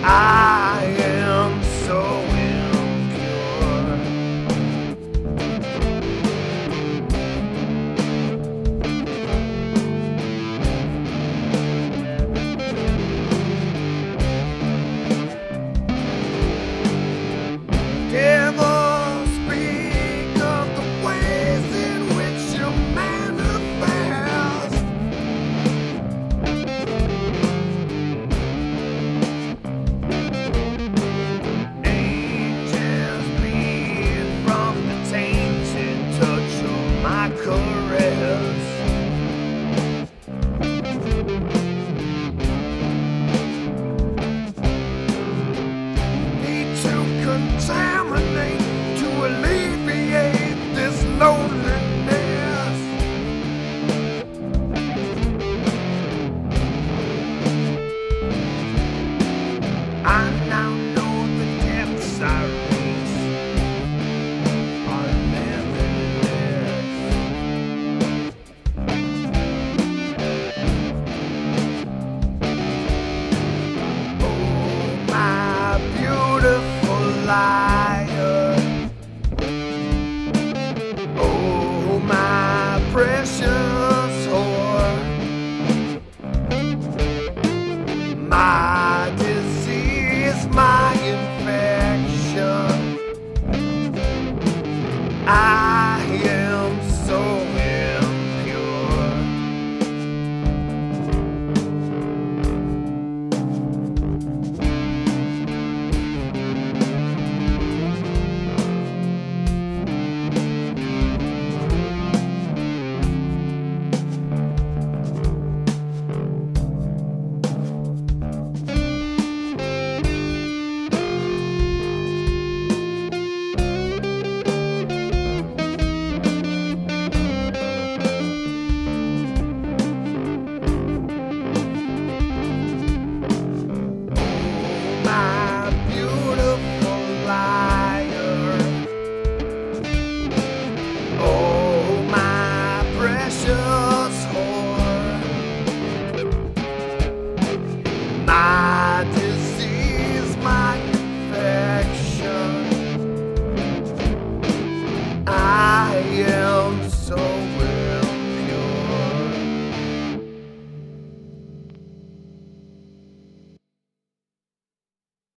I am so impure. Devils speak of the ways in which you manifest. Angels bleed from the tainted touch of my caress. Need to contaminate to alleviate this loneliness. I now know the depths I reach are limitless. Oh, my beautiful liar. Oh, my precious whore. My disease, my